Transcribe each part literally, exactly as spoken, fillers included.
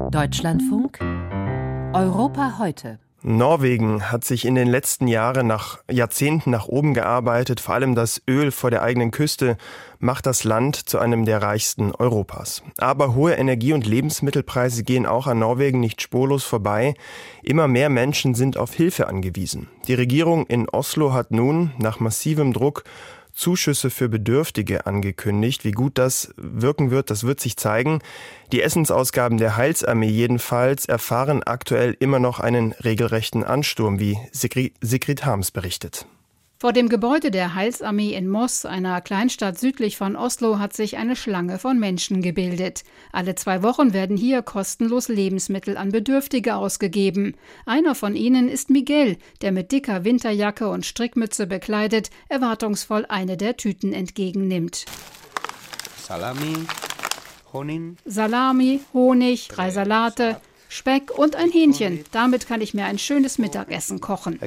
Deutschlandfunk Europa heute. Norwegen hat sich in den letzten Jahren nach Jahrzehnten nach oben gearbeitet. Vor allem das Öl vor der eigenen Küste macht das Land zu einem der reichsten Europas. Aber hohe Energie- und Lebensmittelpreise gehen auch an Norwegen nicht spurlos vorbei. Immer mehr Menschen sind auf Hilfe angewiesen. Die Regierung in Oslo hat nun nach massivem Druck Zuschüsse für Bedürftige angekündigt. Wie gut das wirken wird, das wird sich zeigen. Die Essensausgaben der Heilsarmee jedenfalls erfahren aktuell immer noch einen regelrechten Ansturm, wie Sigrid Harms berichtet. Vor dem Gebäude der Heilsarmee in Moss, einer Kleinstadt südlich von Oslo, hat sich eine Schlange von Menschen gebildet. Alle zwei Wochen werden hier kostenlos Lebensmittel an Bedürftige ausgegeben. Einer von ihnen ist Miguel, der mit dicker Winterjacke und Strickmütze bekleidet erwartungsvoll eine der Tüten entgegennimmt. Salami, Honig. Salami, Honig, drei Salate, Speck und ein Hähnchen. Damit kann ich mir ein schönes Mittagessen kochen.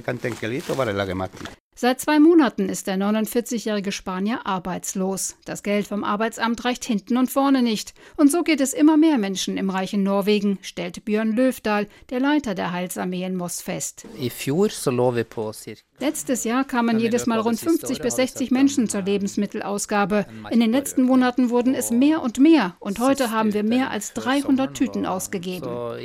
Seit zwei Monaten ist der neunundvierzigjährige Spanier arbeitslos. Das Geld vom Arbeitsamt reicht hinten und vorne nicht. Und so geht es immer mehr Menschen im reichen Norwegen, stellt Bjørn Løvdahl, der Leiter der Heilsarmee in Moss, fest. Letztes Jahr kamen jedes Mal rund fünfzig bis sechzig Menschen zur Lebensmittelausgabe. In den letzten Monaten wurden es mehr und mehr. Und heute haben wir mehr als dreihundert Tüten ausgegeben.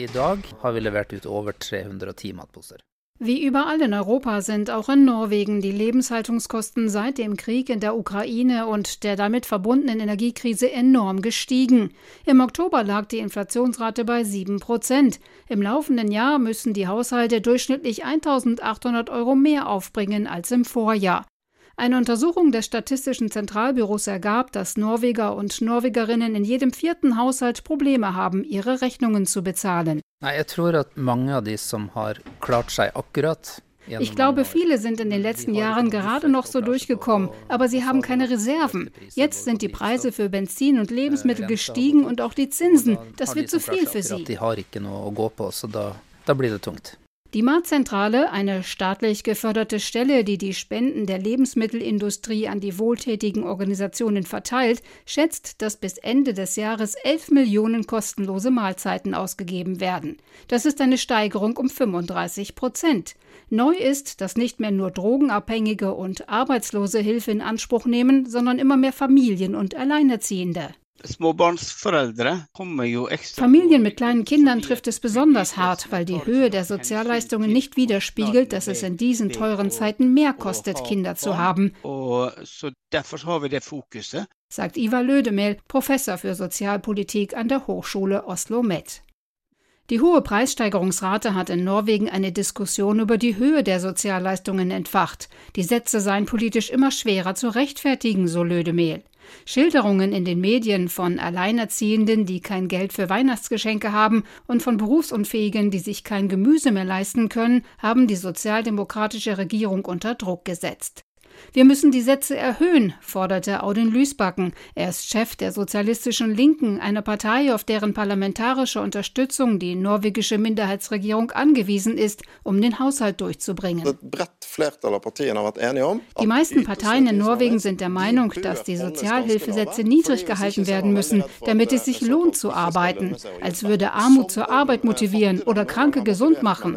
Wie überall in Europa sind auch in Norwegen die Lebenshaltungskosten seit dem Krieg in der Ukraine und der damit verbundenen Energiekrise enorm gestiegen. Im Oktober lag die Inflationsrate bei sieben Prozent. Im laufenden Jahr müssen die Haushalte durchschnittlich eintausendachthundert Euro mehr aufbringen als im Vorjahr. Eine Untersuchung des Statistischen Zentralbüros ergab, dass Norweger und Norwegerinnen in jedem vierten Haushalt Probleme haben, ihre Rechnungen zu bezahlen. Ich glaube, viele sind in den letzten Jahren gerade noch so durchgekommen, aber sie haben keine Reserven. Jetzt sind die Preise für Benzin und Lebensmittel gestiegen und auch die Zinsen. Das wird zu viel für sie. Die Matzentrale, eine staatlich geförderte Stelle, die die Spenden der Lebensmittelindustrie an die wohltätigen Organisationen verteilt, schätzt, dass bis Ende des Jahres elf Millionen kostenlose Mahlzeiten ausgegeben werden. Das ist eine Steigerung um fünfunddreißig Prozent. Neu ist, dass nicht mehr nur Drogenabhängige und Arbeitslose Hilfe in Anspruch nehmen, sondern immer mehr Familien und Alleinerziehende. Familien mit kleinen Kindern trifft es besonders hart, weil die Höhe der Sozialleistungen nicht widerspiegelt, dass es in diesen teuren Zeiten mehr kostet, Kinder zu haben, sagt Ivar Lødemel, Professor für Sozialpolitik an der Hochschule Oslo-Met. Die hohe Preissteigerungsrate hat in Norwegen eine Diskussion über die Höhe der Sozialleistungen entfacht. Die Sätze seien politisch immer schwerer zu rechtfertigen, so Lødemel. Schilderungen in den Medien von Alleinerziehenden, die kein Geld für Weihnachtsgeschenke haben, und von Berufsunfähigen, die sich kein Gemüse mehr leisten können, haben die sozialdemokratische Regierung unter Druck gesetzt. Wir müssen die Sätze erhöhen, forderte Audun Lysbakken. Er ist Chef der Sozialistischen Linken, einer Partei, auf deren parlamentarische Unterstützung die norwegische Minderheitsregierung angewiesen ist, um den Haushalt durchzubringen. Die meisten Parteien in Norwegen sind der Meinung, dass die Sozialhilfesätze niedrig gehalten werden müssen, damit es sich lohnt zu arbeiten, als würde Armut zur Arbeit motivieren oder Kranke gesund machen.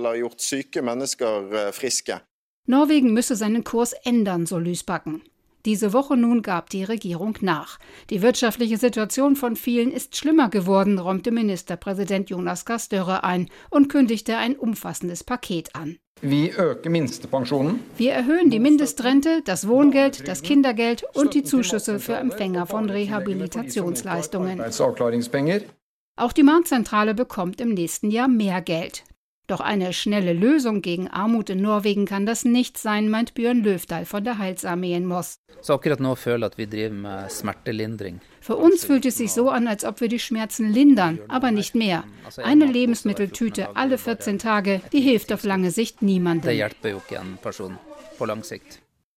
Norwegen müsse seinen Kurs ändern, so Lysbakken. Diese Woche nun gab die Regierung nach. Die wirtschaftliche Situation von vielen ist schlimmer geworden, räumte Ministerpräsident Jonas Gahr Støre ein und kündigte ein umfassendes Paket an. Wir erhöhen die Mindestrente, das Wohngeld, das Kindergeld und die Zuschüsse für Empfänger von Rehabilitationsleistungen. Auch die Matzentrale bekommt im nächsten Jahr mehr Geld. Doch eine schnelle Lösung gegen Armut in Norwegen kann das nicht sein, meint Bjørn Løvdahl von der Heilsarmee in Moss. Für uns fühlt es sich so an, als ob wir die Schmerzen lindern, aber nicht mehr. Eine Lebensmitteltüte alle vierzehn Tage, die hilft auf lange Sicht niemandem.